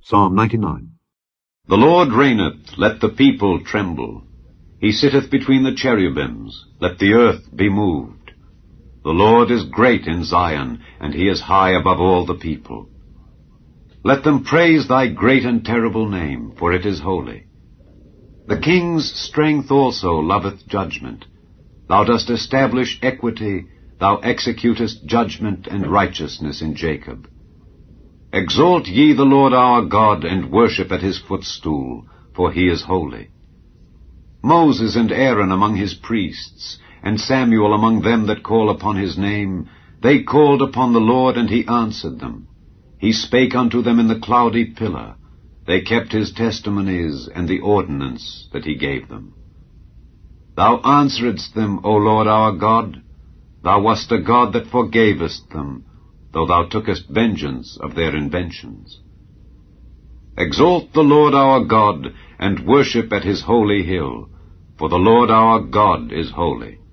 Psalm 99. The Lord reigneth, let the people tremble. He sitteth between the cherubims, let the earth be moved. The Lord is great in Zion, and he is high above all the people. Let them praise thy great and terrible name, for it is holy. The king's strength also loveth judgment. Thou dost establish equity, thou executest judgment and righteousness in Jacob. Exalt ye the Lord our God, and worship at his footstool, for he is holy. Moses and Aaron among his priests, and Samuel among them that call upon his name, they called upon the Lord, and he answered them. He spake unto them in the cloudy pillar. They kept his testimonies and the ordinance that he gave them. Thou answeredst them, O Lord our God. Thou wast a God that forgavest them, though thou tookest vengeance of their inventions. Exalt the Lord our God, and worship at his holy hill, for the Lord our God is holy.